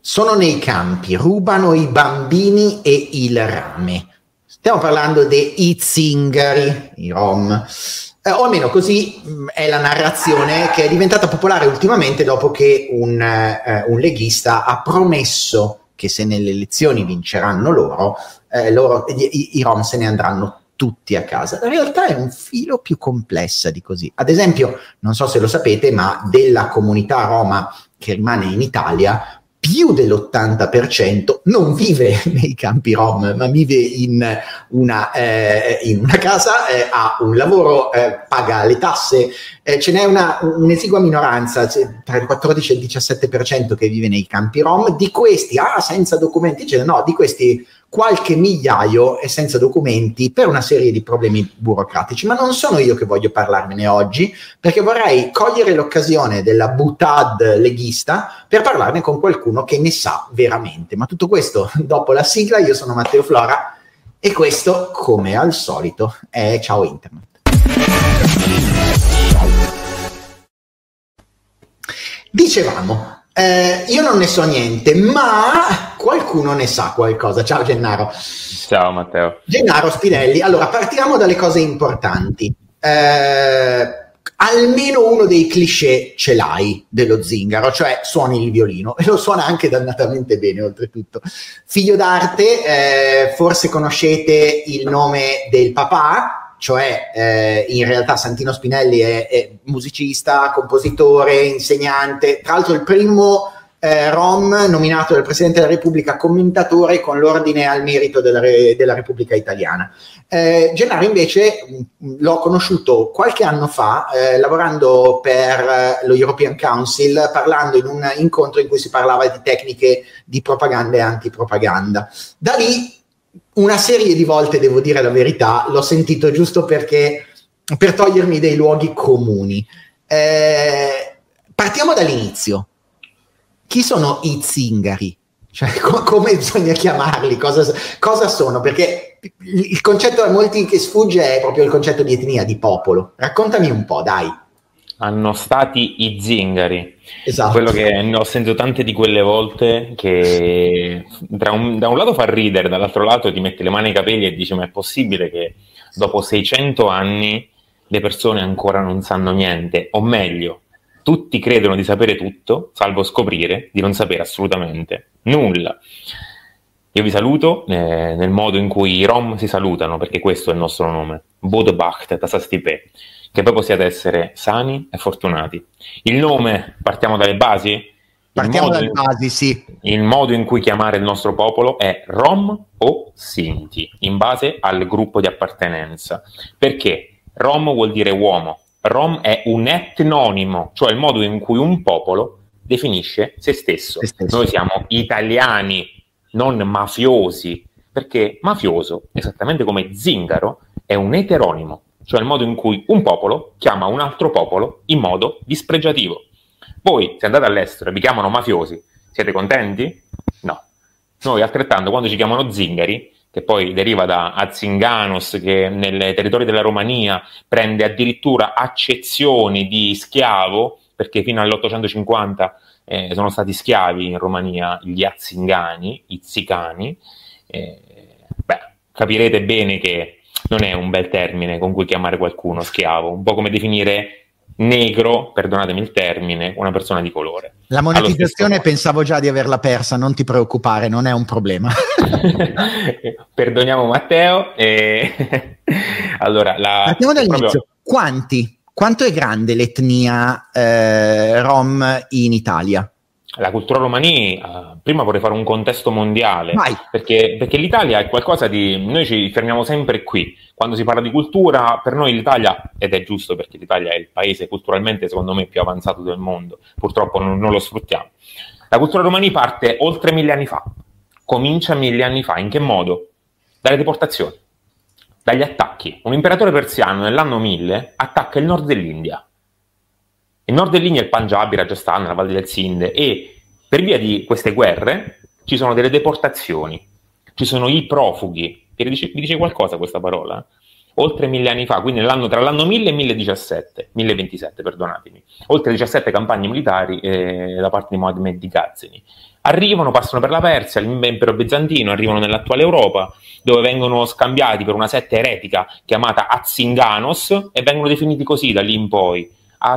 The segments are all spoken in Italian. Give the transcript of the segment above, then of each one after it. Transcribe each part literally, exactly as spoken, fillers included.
sono nei campi, rubano i bambini e il rame. Stiamo parlando dei zingari, i rom. Eh, o almeno così mh, è la narrazione che è diventata popolare ultimamente dopo che un, eh, un leghista ha promesso che se nelle elezioni vinceranno loro, eh, loro i, i rom se ne andranno tutti a casa. La realtà è un filo più complessa di così. Ad esempio, non so se lo sapete, ma della comunità roma che rimane in Italia, più dell'ottanta per cento non vive nei campi rom, ma vive in una, eh, in una casa, eh, ha un lavoro, eh, paga le tasse, eh, ce n'è una, un'esigua minoranza, tra il quattordici e il diciassette per cento che vive nei campi rom. Di questi, ah, senza documenti, cioè, no, di questi qualche migliaio è senza documenti per una serie di problemi burocratici, ma non sono io che voglio parlarvene oggi, perché vorrei cogliere l'occasione della butad leghista per parlarne con qualcuno che ne sa veramente. Ma tutto questo dopo la sigla. Io sono Matteo Flora e questo, come al solito, è Ciao Internet. Dicevamo, Eh, io non ne so niente, ma qualcuno ne sa qualcosa. Ciao Gennaro. Ciao Matteo. Gennaro Spinelli. Allora, partiamo dalle cose importanti. Eh, almeno uno dei cliché ce l'hai dello zingaro, cioè suoni il violino, e lo suona anche dannatamente bene oltretutto. Figlio d'arte, eh, forse conoscete il nome del papà, cioè eh, in realtà Santino Spinelli è, è musicista, compositore, insegnante, tra l'altro il primo eh, rom nominato dal Presidente della Repubblica commentatore con l'ordine al merito della, Re, della Repubblica Italiana. Eh, Gennaro invece mh, l'ho conosciuto qualche anno fa eh, lavorando per eh, lo European Council, parlando in un incontro in cui si parlava di tecniche di propaganda e antipropaganda. Da lì una serie di volte, devo dire la verità, l'ho sentito giusto perché per togliermi dei luoghi comuni. Eh, partiamo dall'inizio. Chi sono i zingari? Cioè, co- come bisogna chiamarli? Cosa, cosa sono? Perché il concetto a molti che sfugge è proprio il concetto di etnia, di popolo. Raccontami un po', dai. Hanno stati i zingari. Esatto. Quello che ne ho sentito tante di quelle volte che da un, da un lato fa ridere, dall'altro lato ti metti le mani ai capelli e dici: ma è possibile che dopo seicento anni le persone ancora non sanno niente? O meglio, tutti credono di sapere tutto, salvo scoprire di non sapere assolutamente nulla. Io vi saluto eh, nel modo in cui i rom si salutano, perché questo è il nostro nome: Bod Bacht Tasastipe, che poi possiate essere sani e fortunati. Il nome, partiamo dalle basi? Partiamo dalle in, basi, sì. Il modo in cui chiamare il nostro popolo è Rom o Sinti, in base al gruppo di appartenenza. Perché Rom vuol dire uomo. Rom è un etnonimo, cioè il modo in cui un popolo definisce se stesso. Se stesso. Noi siamo italiani, non mafiosi, perché mafioso, esattamente come zingaro, è un eteronimo, cioè il modo in cui un popolo chiama un altro popolo in modo dispregiativo. Voi, se andate all'estero e vi chiamano mafiosi, siete contenti? No. Noi altrettanto, quando ci chiamano zingari, che poi deriva da azinganos, che nei territori della Romania prende addirittura accezioni di schiavo, perché fino all'ottocentocinquanta eh, sono stati schiavi in Romania gli azingani, i zicani, eh, beh, capirete bene che non è un bel termine con cui chiamare qualcuno schiavo, un po' come definire negro, perdonatemi il termine, una persona di colore. La monetizzazione pensavo già di averla persa, non ti preoccupare, non è un problema. Perdoniamo Matteo. E... allora, la... partiamo dall'inizio. Proprio... Quanti? Quanto è grande l'etnia eh, rom in Italia? La cultura romani, uh, prima vorrei fare un contesto mondiale, perché, perché l'Italia è qualcosa di... Noi ci fermiamo sempre qui. Quando si parla di cultura, per noi l'Italia, ed è giusto perché l'Italia è il paese culturalmente, secondo me, più avanzato del mondo, purtroppo non, non lo sfruttiamo. La cultura romani parte oltre mille anni fa, comincia mille anni fa. In che modo? Dalle deportazioni, dagli attacchi. Un imperatore persiano nell'anno mille attacca il nord dell'India. Il nord dell'India è il Punjab, il Rajasthan, la Valle del Sind, e per via di queste guerre ci sono delle deportazioni, ci sono i profughi. Vi dice, vi dice qualcosa questa parola? oltre mille anni fa, quindi nell'anno, tra l'anno mille e millediciassette, milleventisette, perdonatemi, oltre diciassette campagne militari eh, da parte di Mohammed di Ghazni. Arrivano, passano per la Persia, l'impero bizantino, arrivano nell'attuale Europa, dove vengono scambiati per una setta eretica chiamata Azinganos e vengono definiti così da lì in poi: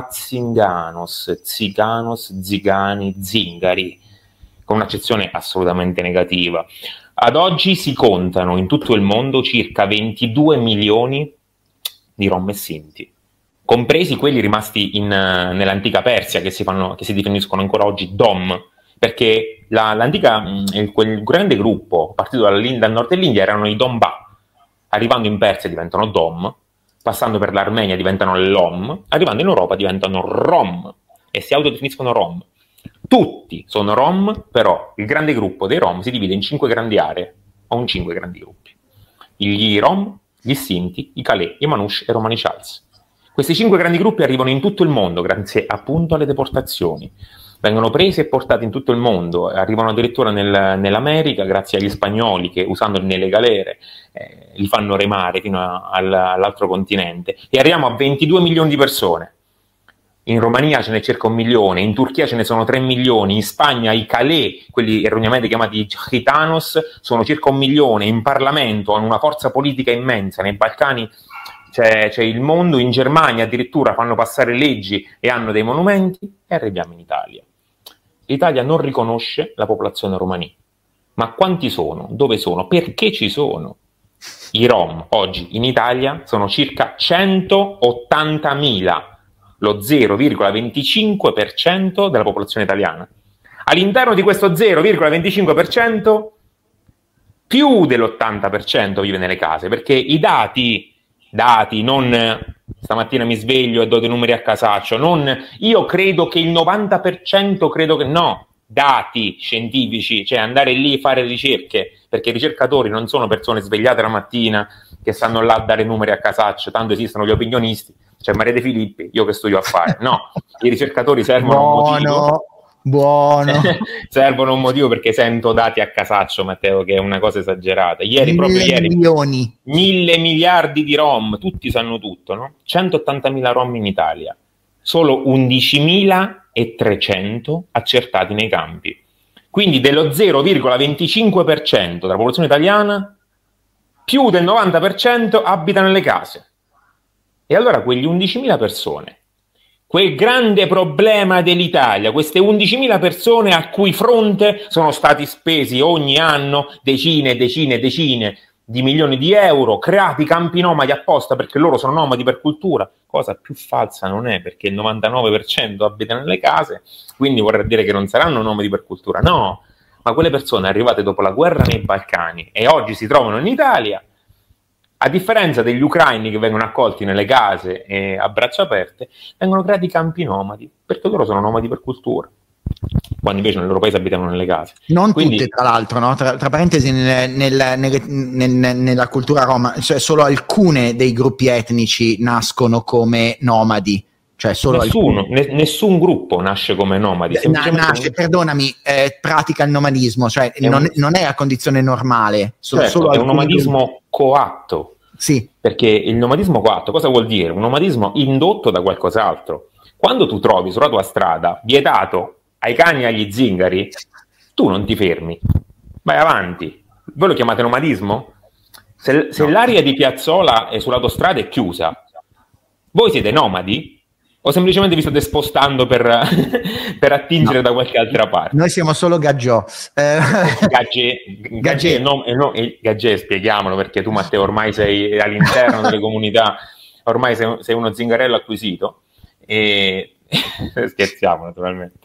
Azinganos, Ziganos, Zigani, Zingari, con un'accezione assolutamente negativa. Ad oggi si contano in tutto il mondo circa ventidue milioni di Rom e Sinti, compresi quelli rimasti in, nell'antica Persia, che si, fanno, che si definiscono ancora oggi Dom, perché la, l'antica, il, quel grande gruppo partito dal, dal nord dell'India erano i Domba, arrivando in Persia diventano Dom, passando per l'Armenia diventano Lom, arrivando in Europa diventano Rom e si autodefiniscono Rom. Tutti sono Rom, però il grande gruppo dei Rom si divide in cinque grandi aree, o in cinque grandi gruppi: gli Rom, gli Sinti, i Calais, i Manouche e i Romani Chals. Questi cinque grandi gruppi arrivano in tutto il mondo grazie appunto alle deportazioni. Vengono presi e portati in tutto il mondo, arrivano addirittura nel, nell'America grazie agli spagnoli che, usandoli nelle galere, eh, li fanno remare fino a, all, all'altro continente, e arriviamo a ventidue milioni di persone. In Romania ce n'è circa un milione, in Turchia ce ne sono tre milioni, in Spagna i Calais, quelli erroneamente chiamati Gitanos, sono circa un milione, in Parlamento hanno una forza politica immensa, nei Balcani c'è, c'è il mondo, in Germania addirittura fanno passare leggi e hanno dei monumenti, e arriviamo in Italia. L'Italia non riconosce la popolazione romani. Ma quanti sono? Dove sono? Perché ci sono? I Rom oggi in Italia sono circa centottantamila, lo zero virgola venticinque per cento della popolazione italiana. All'interno di questo zero virgola venticinque per cento più dell'ottanta per cento vive nelle case, perché i dati, dati, non stamattina mi sveglio e do dei numeri a casaccio, non io credo che il novanta per cento, credo che no, dati scientifici, cioè andare lì e fare ricerche, perché i ricercatori non sono persone svegliate la mattina che stanno là a dare numeri a casaccio, tanto esistono gli opinionisti, c'è Maria De Filippi, io che studio a fare, no, i ricercatori servono buono, un motivo. Buono. Servono un motivo, perché sento dati a casaccio, Matteo, che è una cosa esagerata. Ieri, mille proprio ieri, milioni. mille miliardi di Rom, tutti sanno tutto, no? centottantamila Rom in Italia, solo undicimilatrecento accertati nei campi. Quindi dello zero virgola venticinque per cento della popolazione italiana, più del novanta per cento abita nelle case. E allora quegli undicimila persone, quel grande problema dell'Italia, queste undicimila persone a cui fronte sono stati spesi ogni anno decine e decine e decine di milioni di euro, creati campi nomadi apposta perché loro sono nomadi per cultura, cosa più falsa non è, perché il novantanove per cento abita nelle case, quindi vorrà dire che non saranno nomadi per cultura, no, ma quelle persone arrivate dopo la guerra nei Balcani e oggi si trovano in Italia, a differenza degli ucraini che vengono accolti nelle case e a braccia aperte, vengono creati campi nomadi, perché loro sono nomadi per cultura, quando invece nel loro paese abitano nelle case. Non Quindi, tutte, tra l'altro, no? tra, tra parentesi, nel, nel, nel, nel, nella cultura roma, cioè solo alcune dei gruppi etnici nascono come nomadi. Cioè solo nessuno, ne, nessun gruppo nasce come nomadi. Na, nasce, perdonami, eh, pratica il nomadismo, cioè è non, un, non è a condizione normale. Sono certo, solo è un nomadismo gruppi. coatto. Sì. Perché il nomadismo coatto cosa vuol dire? Un nomadismo indotto da qualcos'altro. Quando tu trovi sulla tua strada vietato ai cani e agli zingari, tu non ti fermi, vai avanti. Voi lo chiamate nomadismo? Se, se no. l'area di Piazzola è sulla tua strada è chiusa, voi siete nomadi? O semplicemente vi state spostando per, per attingere no. da qualche altra parte? Noi siamo solo Gaggiò. Eh. Gaggiè, Gaggiè, no, no, Gaggiè, spieghiamolo, perché tu, Matteo, ormai sei all'interno delle comunità, ormai sei, sei uno zingarello acquisito. E scherziamo, naturalmente.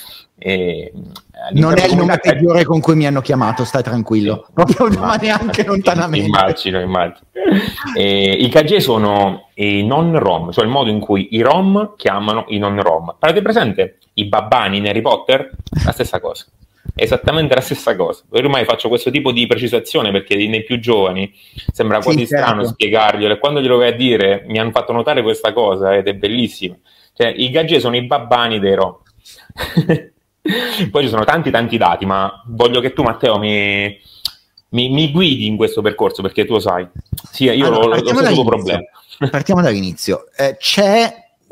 E, non è il nome peggiore con cui mi hanno chiamato, stai tranquillo, sì, proprio immagino, ma neanche lontanamente. Immagino, immagino. E, i Gagè sono i non rom, cioè il modo in cui i rom chiamano i non rom. Avete presente i babbani in Harry Potter? La stessa cosa, esattamente la stessa cosa. Ormai faccio questo tipo di precisazione perché nei più giovani sembra quasi sì, strano certo. spiegarglielo, e quando glielo vai a dire mi hanno fatto notare questa cosa ed è bellissima. Cioè i Gagè sono i babbani dei rom. Poi ci sono tanti tanti dati, ma voglio che tu, Matteo, mi, mi, mi guidi in questo percorso, perché tu lo sai, sì, io allora, lo, lo so il tuo problema. Partiamo dall'inizio. Eh, c'è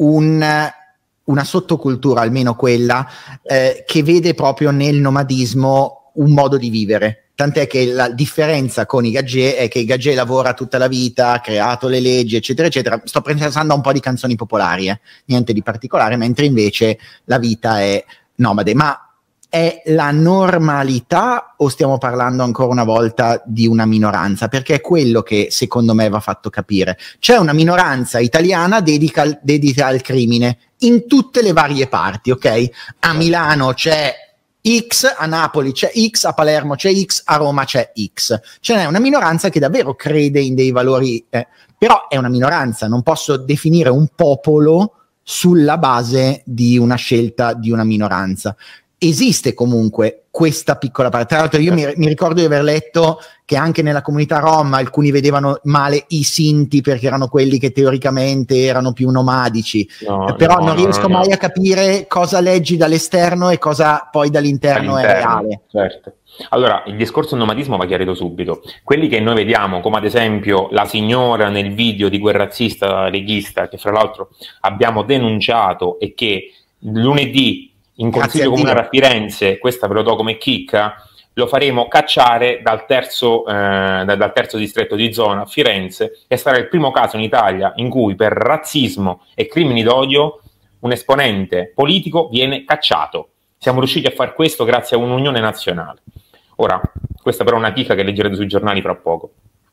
un, una sottocultura, almeno quella, eh, che vede proprio nel nomadismo un modo di vivere. Tant'è che la differenza con i Gagé è che i Gagé lavora tutta la vita, ha creato le leggi, eccetera, eccetera. Sto pensando a un po' di canzoni popolari, eh? Niente di particolare, mentre invece la vita è nomade. Ma è la normalità o stiamo parlando ancora una volta di una minoranza? Perché è quello che secondo me va fatto capire. C'è una minoranza italiana dedica, dedita al crimine in tutte le varie parti, ok? A Milano c'è X, a Napoli c'è X, a Palermo c'è X, a Roma c'è X. Ce n'è una minoranza che davvero crede in dei valori, eh, però è una minoranza, non posso definire un popolo sulla base di una scelta di una minoranza. Esiste comunque questa piccola parte. Tra l'altro io mi, mi ricordo di aver letto che anche nella comunità rom alcuni vedevano male i Sinti perché erano quelli che teoricamente erano più nomadici, no, però no, non no, riesco no, mai no. a capire cosa leggi dall'esterno e cosa poi dall'interno, dall'interno è reale. Certo. Allora, il discorso nomadismo va chiarito subito. Quelli che noi vediamo, come ad esempio la signora nel video di quel razzista leghista che fra l'altro abbiamo denunciato e che lunedì in Consiglio Comunale a Firenze, questa ve lo do come chicca, lo faremo cacciare dal terzo, eh, dal terzo distretto di zona a Firenze, e sarà il primo caso in Italia in cui per razzismo e crimini d'odio un esponente politico viene cacciato. Siamo riusciti a fare questo grazie a un'unione nazionale. Ora, questa però è una chicca che leggerete sui giornali fra poco.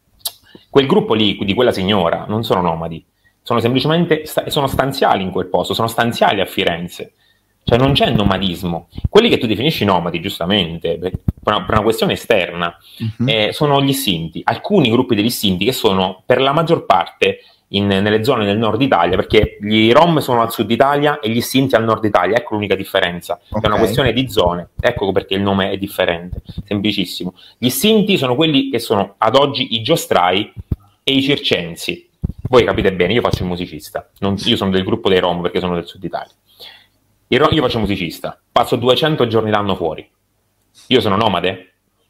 Quel gruppo lì, di quella signora, non sono nomadi, sono semplicemente sta- sono stanziali in quel posto, sono stanziali a Firenze. Cioè non c'è nomadismo. Quelli che tu definisci nomadi, giustamente, per una, per una questione esterna, uh-huh. eh, sono gli Sinti. Alcuni gruppi degli Sinti che sono per la maggior parte in, nelle zone del nord Italia, perché gli Rom sono al sud Italia e gli Sinti al nord Italia. Ecco l'unica differenza. Okay. È una questione di zone. Ecco perché il nome è differente. Semplicissimo. Gli Sinti sono quelli che sono ad oggi i giostrai e i circensi. Voi capite bene, io faccio il musicista. Non, io sono del gruppo dei Rom perché sono del sud Italia. Io faccio musicista, passo duecento giorni l'anno fuori. Io sono nomade?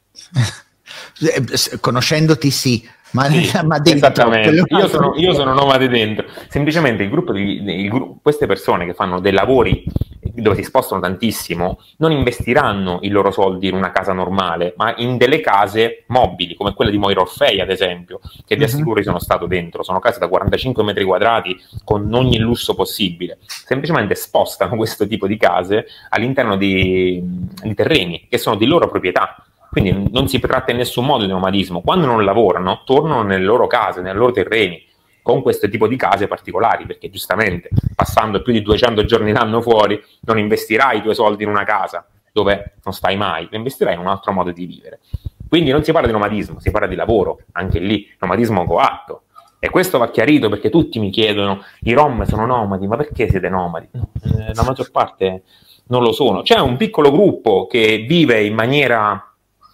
Conoscendoti sì, ma, sì, ma dentro, esattamente. Io sono, io sono nomade dentro. Semplicemente il gruppo di il gruppo, queste persone che fanno dei lavori dove si spostano tantissimo non investiranno i loro soldi in una casa normale, ma in delle case mobili, come quella di Moira Orfei, ad esempio, che vi assicuro io sono stato dentro. Sono case da quarantacinque metri quadrati con ogni lusso possibile. Semplicemente spostano questo tipo di case all'interno di, di terreni che sono di loro proprietà. Quindi non si tratta in nessun modo di nomadismo. Quando non lavorano, tornano nelle loro case, nei loro terreni, con questo tipo di case particolari, perché giustamente passando più di duecento giorni l'anno fuori non investirai i tuoi soldi in una casa dove non stai mai, lo investirai in un altro modo di vivere. Quindi non si parla di nomadismo, si parla di lavoro, anche lì, nomadismo coatto. E questo va chiarito perché tutti mi chiedono, i Rom sono nomadi, ma perché siete nomadi? No, eh, la maggior parte non lo sono. C'è un piccolo gruppo che vive in maniera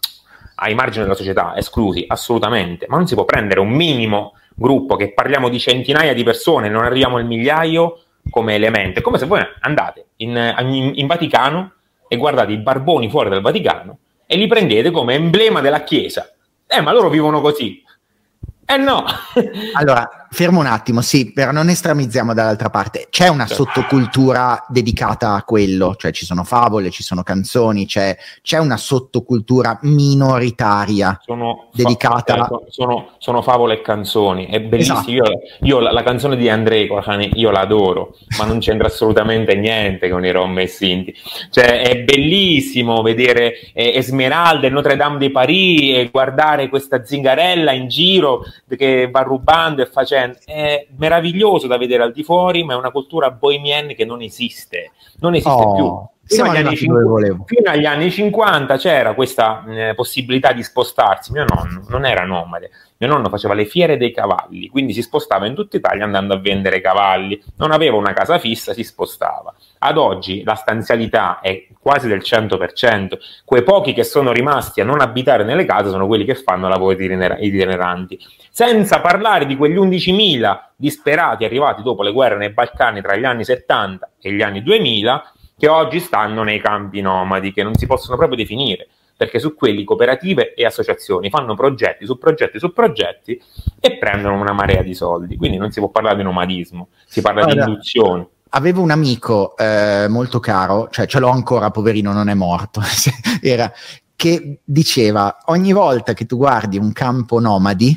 ai margini della società, esclusi, assolutamente, ma non si può prendere un minimo gruppo, che parliamo di centinaia di persone, non arriviamo al migliaio, come elemento. È come se voi andate in, in, in Vaticano e guardate i barboni fuori dal Vaticano e li prendete come emblema della Chiesa. Eh, ma loro vivono così. Eh no! Allora, fermo un attimo, sì, però non estremizziamo dall'altra parte. C'è una sottocultura dedicata a quello, cioè ci sono favole, ci sono canzoni, c'è, c'è una sottocultura minoritaria sono dedicata... Fa- sono, sono, sono favole e canzoni, è bellissimo. Esatto. Io, io la, la canzone di Andrei Corani, io l'adoro, ma non c'entra assolutamente niente con i Rom e Sinti. Cioè, è bellissimo vedere eh, Esmeralda e Notre Dame de Paris e guardare questa zingarella in giro che va rubando e facendo, è meraviglioso da vedere al di fuori, ma è una cultura bohemienne che non esiste, non esiste oh, più. Fino agli, anni cinquanta, fino agli anni cinquanta c'era questa eh, possibilità di spostarsi. Mio nonno non era nomade, mio nonno faceva le fiere dei cavalli, quindi si spostava in tutta Italia andando a vendere cavalli, non aveva una casa fissa, si spostava. Ad oggi la stanzialità è quasi del cento per cento, quei pochi che sono rimasti a non abitare nelle case sono quelli che fanno lavori itineranti, senza parlare di quegli undicimila disperati arrivati dopo le guerre nei Balcani tra gli anni settanta e gli anni duemila, che oggi stanno nei campi nomadi, che non si possono proprio definire, perché su quelli cooperative e associazioni fanno progetti su progetti su progetti e prendono una marea di soldi, quindi non si può parlare di nomadismo, si parla allora, di induzione. Avevo un amico eh, molto caro, cioè ce l'ho ancora, poverino, non è morto, era, che diceva: ogni volta che tu guardi un campo nomadi,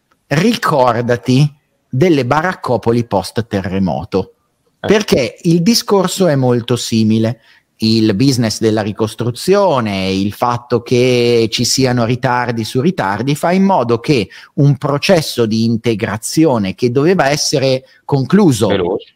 ricordati delle baraccopoli post terremoto, eh. perché il discorso è molto simile. Il business della ricostruzione, il fatto che ci siano ritardi su ritardi, fa in modo che un processo di integrazione che doveva essere concluso veloce,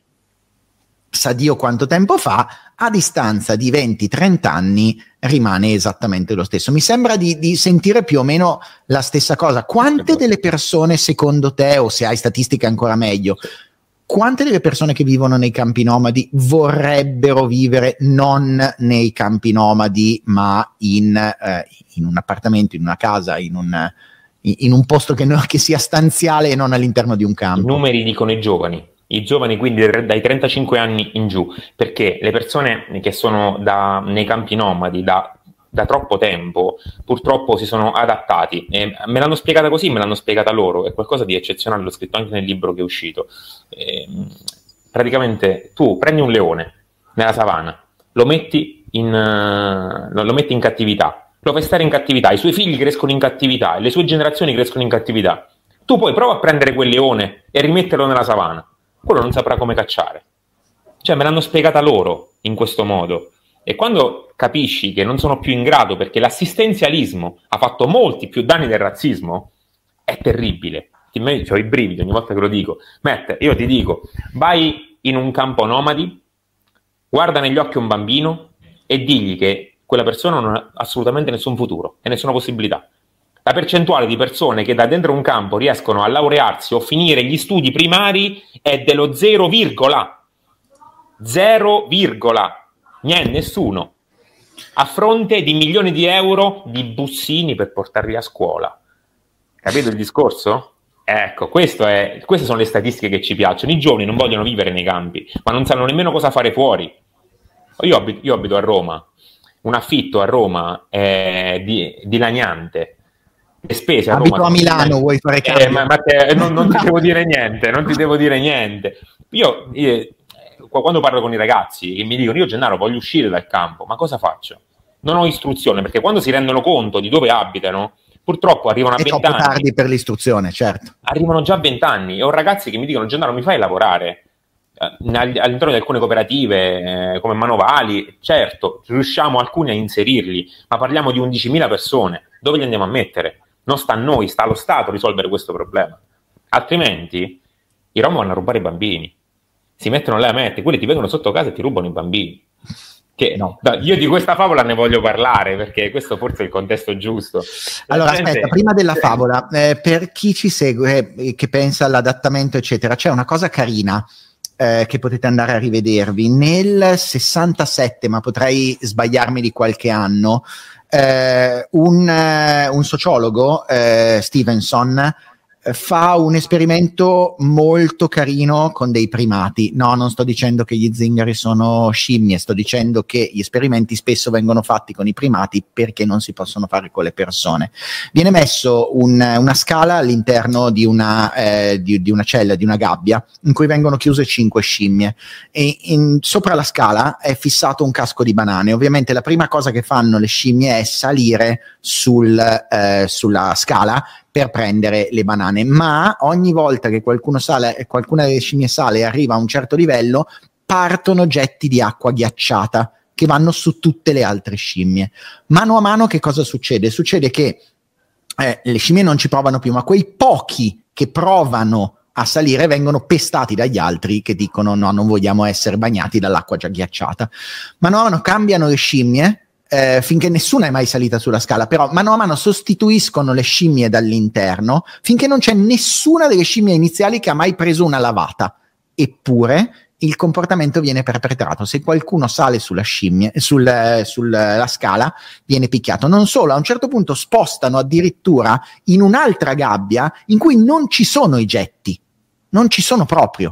sa Dio quanto tempo fa, a distanza di venti trenta anni rimane esattamente lo stesso. Mi sembra di, di sentire più o meno la stessa cosa. Quante delle persone, secondo te, o se hai statistiche ancora meglio, quante delle persone che vivono nei campi nomadi vorrebbero vivere non nei campi nomadi, ma in, eh, in un appartamento, in una casa, in un, in un posto che, no, che sia stanziale e non all'interno di un campo? I numeri dicono i giovani. I giovani, quindi dai trentacinque anni in giù, perché le persone che sono da, nei campi nomadi da, da troppo tempo purtroppo si sono adattati, e me l'hanno spiegata così, me l'hanno spiegata loro, è qualcosa di eccezionale, l'ho scritto anche nel libro che è uscito. E, praticamente tu prendi un leone nella savana, lo metti in, uh, lo metti in cattività, lo fai stare in cattività, i suoi figli crescono in cattività, le sue generazioni crescono in cattività. Tu poi prova a prendere quel leone e rimetterlo nella savana, quello non saprà come cacciare. Cioè me l'hanno spiegata loro in questo modo, e quando capisci che non sono più in grado perché l'assistenzialismo ha fatto molti più danni del razzismo, è terribile. Ho i brividi ogni volta che lo dico. Matt, io ti dico, vai in un campo nomadi, guarda negli occhi un bambino e digli che quella persona non ha assolutamente nessun futuro e nessuna possibilità. La percentuale di persone che da dentro un campo riescono a laurearsi o finire gli studi primari è dello zero, zero, niente, nessuno, a fronte di milioni di euro di bussini per portarli a scuola. Capito il discorso? Ecco, questo è, queste sono le statistiche che ci piacciono. I giovani non vogliono vivere nei campi, ma non sanno nemmeno cosa fare fuori. Io abito, io abito a Roma, un affitto a Roma è dilaniante. Le spese a Abito Roma a Milano, sono... vuoi fare cambio? Eh, ma, ma te, non, non ti devo dire niente, non ti devo dire niente. Io, io quando parlo con i ragazzi che mi dicono: io Gennaro voglio uscire dal campo, ma cosa faccio? Non ho istruzione, perché quando si rendono conto di dove abitano, purtroppo arrivano a venti anni. È troppo tardi per l'istruzione, certo. Arrivano già a venti anni e ho ragazzi che mi dicono: Gennaro, mi fai lavorare all'interno di alcune cooperative eh, come manovali? Certo, riusciamo alcuni a inserirli, ma parliamo di undicimila persone, dove li andiamo a mettere? Non sta a noi, sta allo Stato risolvere questo problema, altrimenti i rom vanno a rubare i bambini, si mettono là a mettere, quelli ti vedono sotto casa e ti rubano i bambini. Che, no. Io di questa favola ne voglio parlare, perché questo forse è il contesto giusto. La allora gente... aspetta, prima della favola, eh, per chi ci segue, eh, che pensa all'adattamento eccetera, c'è una cosa carina eh, che potete andare a rivedervi. Nel sessantasette, ma potrei sbagliarmi di qualche anno, eh, un, eh, un sociologo, eh, Stevenson, fa un esperimento molto carino con dei primati. No, non sto dicendo che gli zingari sono scimmie, sto dicendo che gli esperimenti spesso vengono fatti con i primati perché non si possono fare con le persone. Viene messo un, una scala all'interno di una, eh, di, di una cella, di una gabbia, in cui vengono chiuse cinque scimmie, e in, sopra la scala è fissato un casco di banane. Ovviamente la prima cosa che fanno le scimmie è salire sul, eh, sulla scala per prendere le banane, ma ogni volta che qualcuno sale, qualcuna delle scimmie sale e arriva a un certo livello, partono getti di acqua ghiacciata che vanno su tutte le altre scimmie. Mano a mano che cosa succede? Succede che eh, le scimmie non ci provano più, ma quei pochi che provano a salire vengono pestati dagli altri che dicono: no, non vogliamo essere bagnati dall'acqua già ghiacciata. Mano a mano cambiano le scimmie, Eh, finché nessuna è mai salita sulla scala, però mano a mano sostituiscono le scimmie dall'interno finché non c'è nessuna delle scimmie iniziali che ha mai preso una lavata. Eppure il comportamento viene perpetrato. Se qualcuno sale sulla scimmia, sul, sulla scala, viene picchiato. Non solo, a un certo punto spostano addirittura in un'altra gabbia in cui non ci sono i getti, non ci sono proprio,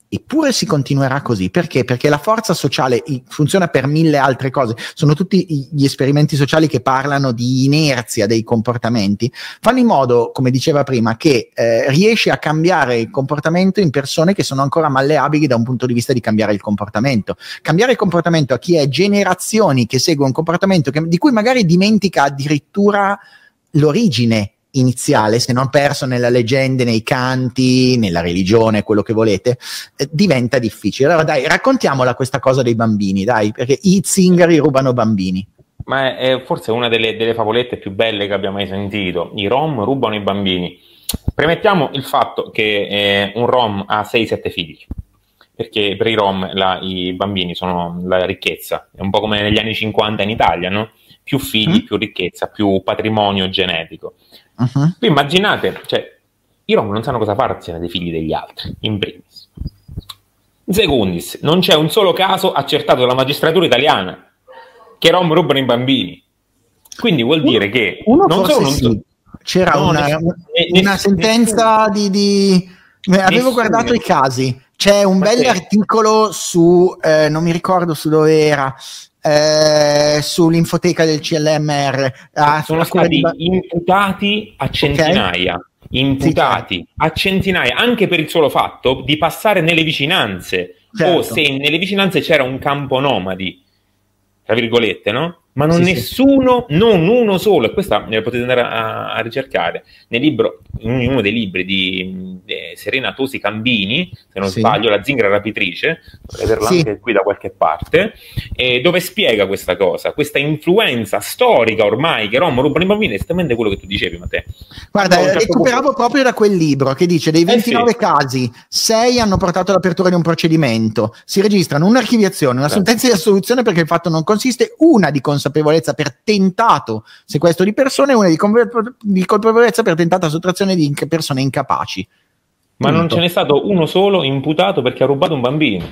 Eppure si continuerà così. Perché? Perché la forza sociale funziona per mille altre cose. Sono tutti gli esperimenti sociali che parlano di inerzia dei comportamenti. Fanno in modo, come diceva prima, che eh, riesce a cambiare il comportamento in persone che sono ancora malleabili da un punto di vista di cambiare il comportamento. Cambiare il comportamento a chi è generazioni che segue un comportamento che, di cui magari dimentica addirittura l'origine iniziale, se non perso nella leggenda, nei canti, nella religione, quello che volete, eh, diventa difficile. Allora dai, raccontiamola questa cosa dei bambini, dai, perché i zingari rubano bambini. Ma è, è forse una delle, delle favolette più belle che abbia mai sentito. I rom rubano i bambini. Premettiamo il fatto che eh, un rom ha sei sette figli, perché per i rom la, i bambini sono la ricchezza, è un po' come negli anni cinquanta in Italia, no? Più figli, mm. più ricchezza, più patrimonio genetico. Uh-huh. Voi immaginate, cioè, i rom non sanno cosa farsene dei figli degli altri, in primis. In secundis, non c'è un solo caso accertato dalla magistratura italiana che i rom rubano i bambini. Quindi vuol uno, dire che uno non solo non sì. C'era no, una, nessuno, una sentenza nessuno. di... di... Avevo nessuno. guardato i casi. C'è un bel articolo su, eh, non mi ricordo su dove era, eh, sull'infoteca del C L M R. Ah, sono stati di... imputati a centinaia, okay. imputati sì, certo. a centinaia, anche per il solo fatto di passare nelle vicinanze, certo. o se nelle vicinanze c'era un campo nomadi, tra virgolette, no? Ma non sì, nessuno, sì. non uno solo, e questa ne potete andare a, a ricercare nel libro, in uno dei libri di, di Serena Tosi Cambini, se non sì. sbaglio, La zingara rapitrice, dovrei averla sì. anche qui da qualche parte, eh, dove spiega questa cosa, questa influenza storica ormai che rom rubano i bambini, è esattamente quello che tu dicevi, Matteo. Guarda, no, certo recuperavo punto. proprio da quel libro che dice dei ventinove eh sì. casi, sei hanno portato all'apertura di un procedimento, si registrano un'archiviazione, una sentenza di assoluzione perché il fatto non consiste, una di consapevolezza per tentato sequestro di persone e una di, conver- di colpevolezza per tentata sottrazione di inc- persone incapaci. Ma Punto. Non ce n'è stato uno solo imputato perché ha rubato un bambino.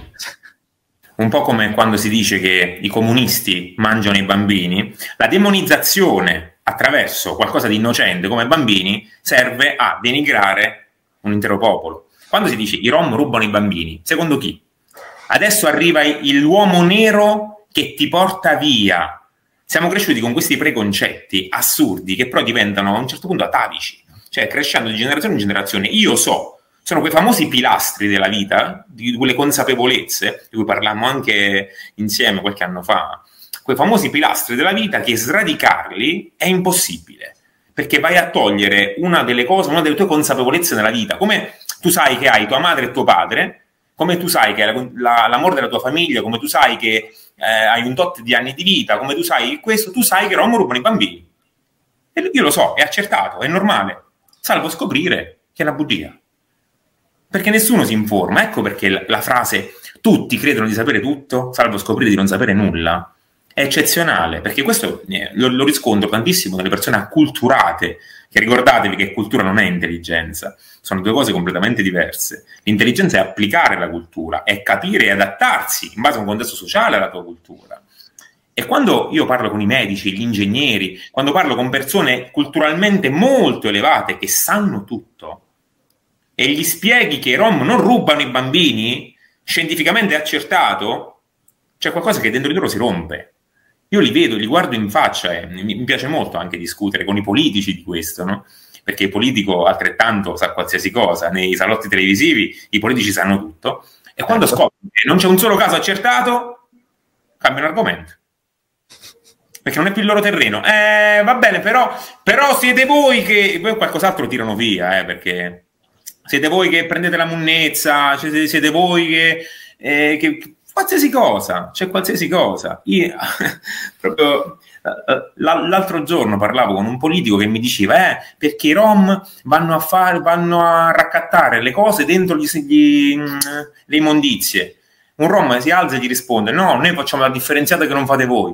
Un po' come quando si dice che i comunisti mangiano i bambini, la demonizzazione attraverso qualcosa di innocente come bambini serve a denigrare un intero popolo. Quando si dice i rom rubano i bambini, secondo chi? Adesso arriva il, l'uomo nero che ti porta via. Siamo cresciuti con questi preconcetti assurdi che però diventano a un certo punto atavici, cioè crescendo di generazione in generazione. Io so, sono quei famosi pilastri della vita, di quelle consapevolezze, di cui parlammo anche insieme qualche anno fa, quei famosi pilastri della vita che sradicarli è impossibile, perché vai a togliere una delle cose, una delle tue consapevolezze nella vita, come tu sai che hai tua madre e tuo padre, come tu sai che hai la, la, l'amore della tua famiglia, come tu sai che eh, hai un tot di anni di vita, come tu sai questo, tu sai che i rom rubano i bambini. E io lo so, è accertato, è normale, salvo scoprire che è una bugia. Perché nessuno si informa, ecco perché la, la frase tutti credono di sapere tutto, salvo scoprire di non sapere nulla, è eccezionale, perché questo eh, lo, lo riscontro tantissimo nelle persone acculturate, che ricordatevi che cultura non è intelligenza, sono due cose completamente diverse. L'intelligenza è applicare la cultura, è capire e adattarsi in base a un contesto sociale alla tua cultura. E quando io parlo con i medici, gli ingegneri, quando parlo con persone culturalmente molto elevate che sanno tutto, e gli spieghi che i rom non rubano i bambini, scientificamente accertato, c'è qualcosa che dentro di loro si rompe. Io li vedo, li guardo in faccia e mi piace molto anche discutere con i politici di questo, no? Perché il politico altrettanto sa qualsiasi cosa, nei salotti televisivi i politici sanno tutto, e quando scoprono che non c'è un solo caso accertato, cambiano argomento. Perché non è più il loro terreno. Eh, va bene, però, però siete voi che... Poi qualcos'altro tirano via, eh, perché siete voi che prendete la munnezza, siete, siete voi che... Eh, che qualsiasi cosa, c'è qualsiasi cosa. Io, proprio l'altro giorno parlavo con un politico che mi diceva eh, perché i rom vanno a fare, vanno a raccattare le cose dentro gli, gli, le immondizie. Un rom si alza e gli risponde no, noi facciamo la differenziata che non fate voi.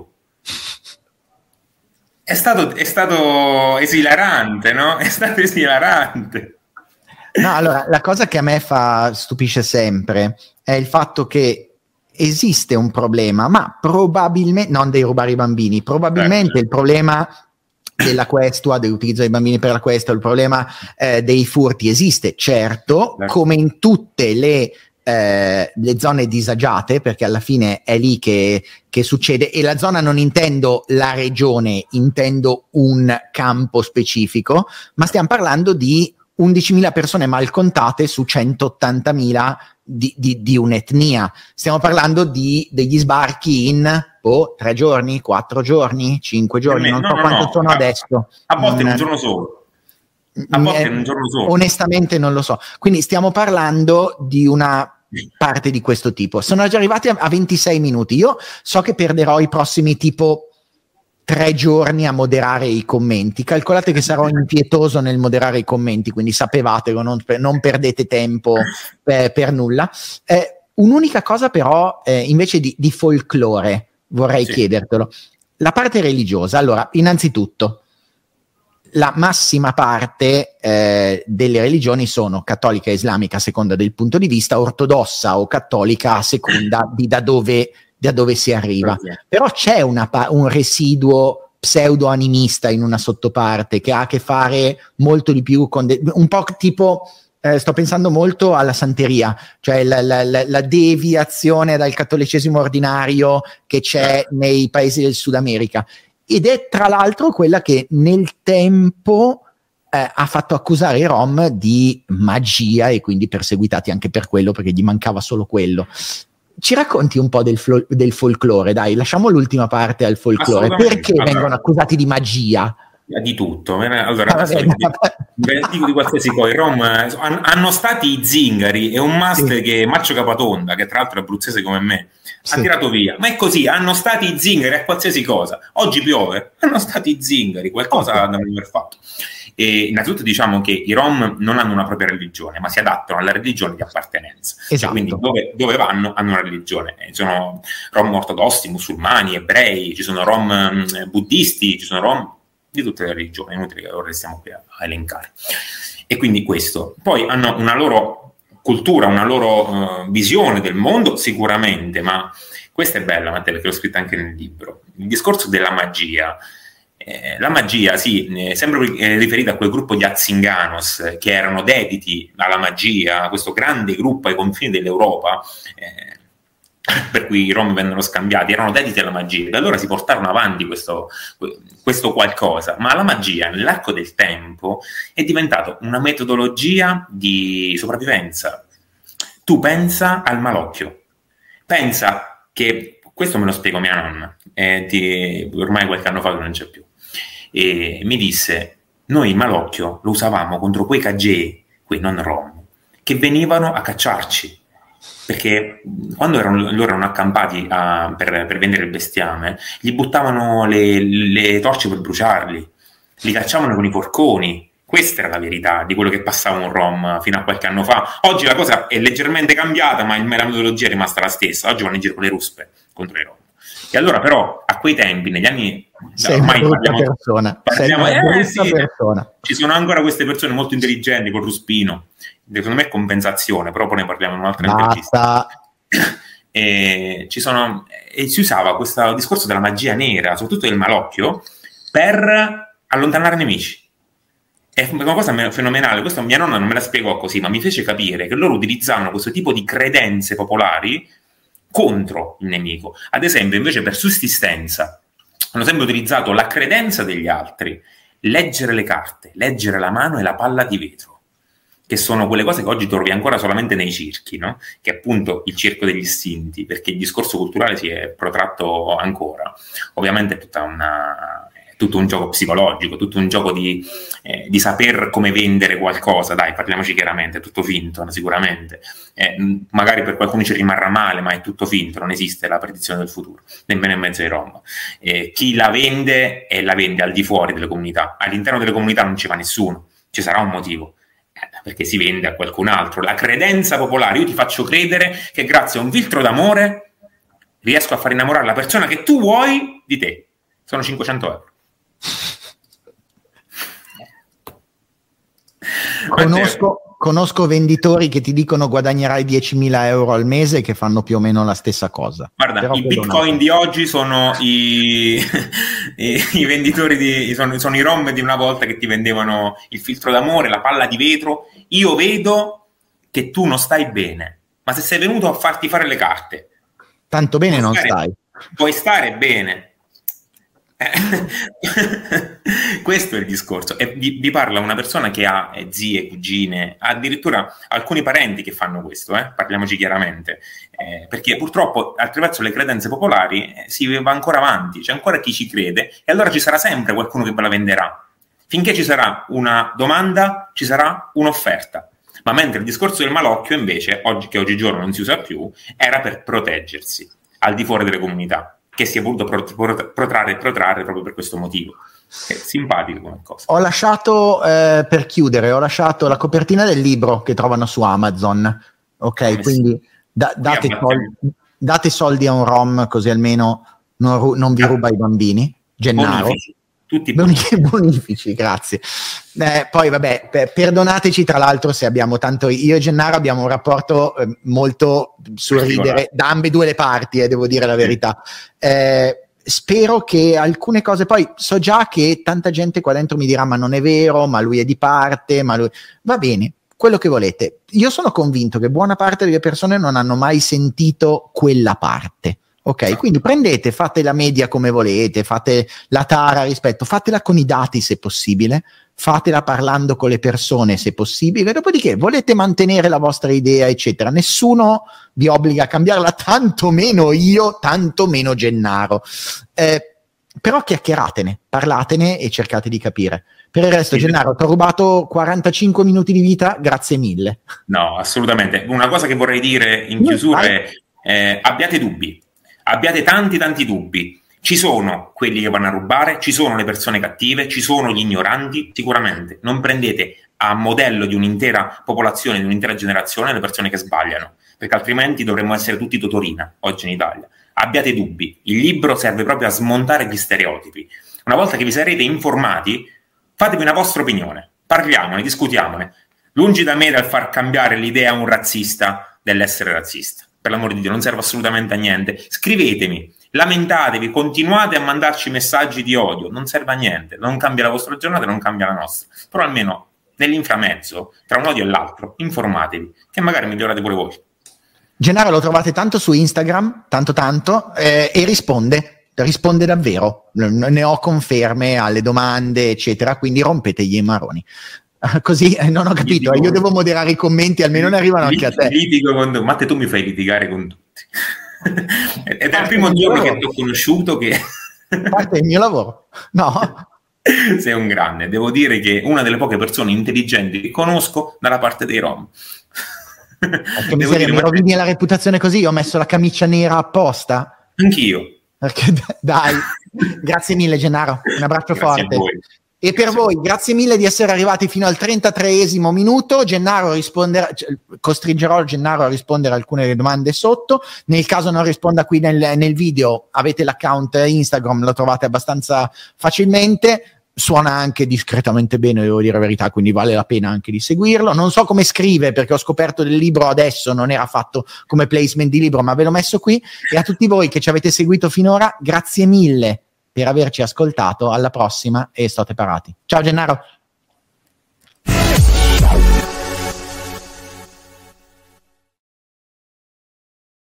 È stato, è stato esilarante, no? È stato esilarante. No, allora, la cosa che a me fa stupisce sempre è il fatto che esiste un problema, ma probabilmente non dei rubare i bambini, probabilmente eh. il problema della questua, dell'utilizzo dei bambini per la questua, il problema eh, dei furti esiste, certo, eh. come in tutte le eh, le zone disagiate, perché alla fine è lì che, che succede, e la zona non intendo la regione, intendo un campo specifico, ma stiamo parlando di undicimila persone mal contate su centottantamila di, di, di un'etnia. Stiamo parlando di degli sbarchi in oh, tre giorni, quattro giorni, cinque giorni, non no, so no, quanto no. sono a, adesso. A volte in un Mm, giorno solo. A volte in un giorno solo. Onestamente non lo so. Quindi stiamo parlando di una parte di questo tipo. Sono già arrivati a, a ventisei minuti. Io so che perderò i prossimi tipo tre giorni a moderare i commenti. Calcolate che sarò impietoso nel moderare i commenti, quindi sapevatelo, non, non perdete tempo per, per nulla. Eh, un'unica cosa però, eh, invece di, di folklore, vorrei Sì. chiedertelo. La parte religiosa. Allora, innanzitutto, la massima parte eh, delle religioni sono cattolica e islamica a seconda del punto di vista, ortodossa o cattolica a seconda di da dove, da dove si arriva. Però c'è una, un residuo pseudo-animista in una sottoparte che ha a che fare molto di più con de- un po' tipo, eh, sto pensando molto alla santeria, cioè la, la, la, la deviazione dal cattolicesimo ordinario che c'è nei paesi del Sud America. Ed è tra l'altro quella che nel tempo eh, ha fatto accusare i Rom di magia e quindi perseguitati anche per quello, perché gli mancava solo quello. Ci racconti un po' del, flo- del folklore, dai, lasciamo l'ultima parte al folklore. Perché allora, vengono accusati di magia? Di tutto. Allora, Ah, adesso dico di qualsiasi cosa. I Rom hanno stati i zingari e un must sì. che Maccio Capatonda, che tra l'altro è abruzzese come me, sì. ha tirato via. Ma è così, hanno stati i zingari a qualsiasi cosa. Oggi piove, hanno stati i zingari, qualcosa okay. hanno aver fatto. E innanzitutto diciamo che i Rom non hanno una propria religione, ma si adattano alla religione di appartenenza. Esatto. Cioè, quindi dove, dove vanno hanno una religione. Ci sono Rom ortodossi, musulmani, ebrei, ci sono Rom mh, buddisti, ci sono Rom di tutte le religioni, inutile che ora restiamo qui a, a elencare. E quindi questo. Poi hanno una loro cultura, una loro uh, visione del mondo, sicuramente, ma questa è bella, Matteo, perché l'ho scritta anche nel libro. Il discorso della magia. Eh, la magia, sì, è sempre eh, riferita a quel gruppo di Atzinganos che erano dediti alla magia, questo grande gruppo ai confini dell'Europa, eh, per cui i Rom vennero scambiati, erano dediti alla magia, da allora si portarono avanti questo, questo qualcosa, ma la magia nell'arco del tempo è diventata una metodologia di sopravvivenza. Tu pensa al malocchio, pensa che, questo me lo spiego mia nonna, eh, di, ormai qualche anno fa che non c'è più, e mi disse, noi il malocchio lo usavamo contro quei cagè, quei non Rom, che venivano a cacciarci, perché quando erano, loro erano accampati a, per, per vendere il bestiame, gli buttavano le, le torce per bruciarli, li cacciavano con i porconi. Questa era la verità di quello che passava un Rom fino a qualche anno fa. Oggi la cosa è leggermente cambiata, ma la metodologia è rimasta la stessa. Oggi vanno in giro con le ruspe contro i Rom. E allora però a quei tempi, negli anni sei ormai una brutta parliamo, persona, parliamo, sei una brutta eh, sì, persona. Ci sono ancora queste persone molto intelligenti col ruspino, secondo me è compensazione, però poi ne parliamo in un'altra intervista. E ci sono e si usava questo discorso della magia nera, soprattutto del malocchio, per allontanare nemici. È una cosa fenomenale, questa mia nonna non me la spiegò così, ma mi fece capire che loro utilizzavano questo tipo di credenze popolari contro il nemico. Ad esempio, invece, per sussistenza hanno sempre utilizzato la credenza degli altri, leggere le carte, leggere la mano e la palla di vetro, che sono quelle cose che oggi trovi ancora solamente nei circhi, no? Che è appunto il circo degli istinti, perché il discorso culturale si è protratto ancora. Ovviamente è tutta una... tutto un gioco psicologico, tutto un gioco di, eh, di saper come vendere qualcosa, dai, parliamoci chiaramente, è tutto finto, sicuramente. Eh, magari per qualcuno ci rimarrà male, ma è tutto finto, non esiste la predizione del futuro, nemmeno in mezzo ai Rom. Eh, chi la vende, e la vende al di fuori delle comunità, all'interno delle comunità non ci va nessuno, ci sarà un motivo, eh, perché si vende a qualcun altro. La credenza popolare, io ti faccio credere che grazie a un filtro d'amore riesco a far innamorare la persona che tu vuoi di te, sono cinquecento euro. Conosco, conosco venditori che ti dicono guadagnerai diecimila euro al mese che fanno più o meno la stessa cosa. Guarda, però i bitcoin di oggi sono i, i, i venditori di sono, sono i Rom di una volta che ti vendevano il filtro d'amore, la palla di vetro. Io vedo che tu non stai bene, Ma se sei venuto a farti fare le carte, tanto bene non stare, stai. Puoi stare bene. Questo è il discorso. E vi, vi parla una persona che ha eh, zie, cugine, addirittura alcuni parenti che fanno questo, eh? Parliamoci chiaramente, eh, perché purtroppo attraverso le credenze popolari eh, si va ancora avanti, c'è ancora chi ci crede e allora ci sarà sempre qualcuno che ve la venderà. Finché ci sarà una domanda, ci sarà un'offerta. Ma mentre il discorso del malocchio invece, oggi, che oggigiorno non si usa più, era per proteggersi al di fuori delle comunità, che si è voluto protrarre e protrarre proprio per questo motivo. È simpatico come cosa. Ho lasciato, eh, per chiudere, ho lasciato la copertina del libro che trovano su Amazon, ok? Eh, quindi sì. da, date, soldi, date soldi a un rom, così almeno non, ru- non vi ruba i bambini. Gennaro. Bonifici. Tutti bonifici, bonifici, grazie. Eh, poi vabbè, per, perdonateci tra l'altro se abbiamo tanto, io e Gennaro abbiamo un rapporto eh, molto sorridere da ambedue le parti, eh, devo dire la verità. Eh, spero che alcune cose, poi so già che tanta gente qua dentro mi dirà ma non è vero, ma lui è di parte, ma lui... va bene, quello che volete. Io sono convinto che buona parte delle persone non hanno mai sentito quella parte. Ok, quindi prendete, fate la media come volete, fate la tara rispetto, fatela con i dati se possibile, fatela parlando con le persone se possibile, dopodiché volete mantenere la vostra idea eccetera, nessuno vi obbliga a cambiarla, tanto meno io, tanto meno Gennaro, eh, però chiacchieratene, parlatene e cercate di capire. Per il resto, Gennaro, ti ho rubato quarantacinque minuti di vita, grazie mille. No, assolutamente. Una cosa che vorrei dire in chiusura è eh, abbiate dubbi. Abbiate tanti tanti dubbi, ci sono quelli che vanno a rubare, ci sono le persone cattive, ci sono gli ignoranti, sicuramente non prendete a modello di un'intera popolazione, di un'intera generazione le persone che sbagliano, perché altrimenti dovremmo essere tutti Totorina oggi in Italia. Abbiate dubbi, il libro serve proprio a smontare gli stereotipi. Una volta che vi sarete informati, fatevi una vostra opinione, parliamone, discutiamone, lungi da me dal far cambiare l'idea a un razzista dell'essere razzista. Per l'amore di Dio, non serve assolutamente a niente. Scrivetemi, lamentatevi, continuate a mandarci messaggi di odio, non serve a niente, non cambia la vostra giornata, non cambia la nostra. Però almeno nell'inframezzo, tra un odio e l'altro, informatevi, che magari migliorate pure voi. Gennaro lo trovate tanto su Instagram, tanto tanto, eh, e risponde, risponde davvero, ne ho conferme alle domande, eccetera, quindi rompetegli i maroni. Così eh, non ho capito, litigo, io devo moderare i commenti, almeno ne arrivano anche a te. Litigo con Matte, tu mi fai litigare con tutti. Ed è il primo giorno che ti ho conosciuto che... Parte il mio lavoro, no? Sei un grande, devo dire che una delle poche persone intelligenti che conosco dalla parte dei rom. Perché mi, serie, mi rovini la reputazione così, io ho messo la camicia nera apposta. Anch'io. Perché dai, grazie mille Gennaro, un abbraccio grazie forte. A voi. E per voi, grazie mille di essere arrivati fino al trentatreesimo minuto. Gennaro risponderà, costringerò Gennaro a rispondere a alcune delle domande sotto. Nel caso non risponda qui nel, nel video, avete l'account Instagram, lo trovate abbastanza facilmente. Suona anche discretamente bene, devo dire la verità, quindi vale la pena anche di seguirlo. Non so come scrive, perché ho scoperto del libro adesso, non era fatto come placement di libro, ma ve l'ho messo qui. E a tutti voi che ci avete seguito finora, grazie mille per averci ascoltato. Alla prossima e state parati. Ciao Gennaro.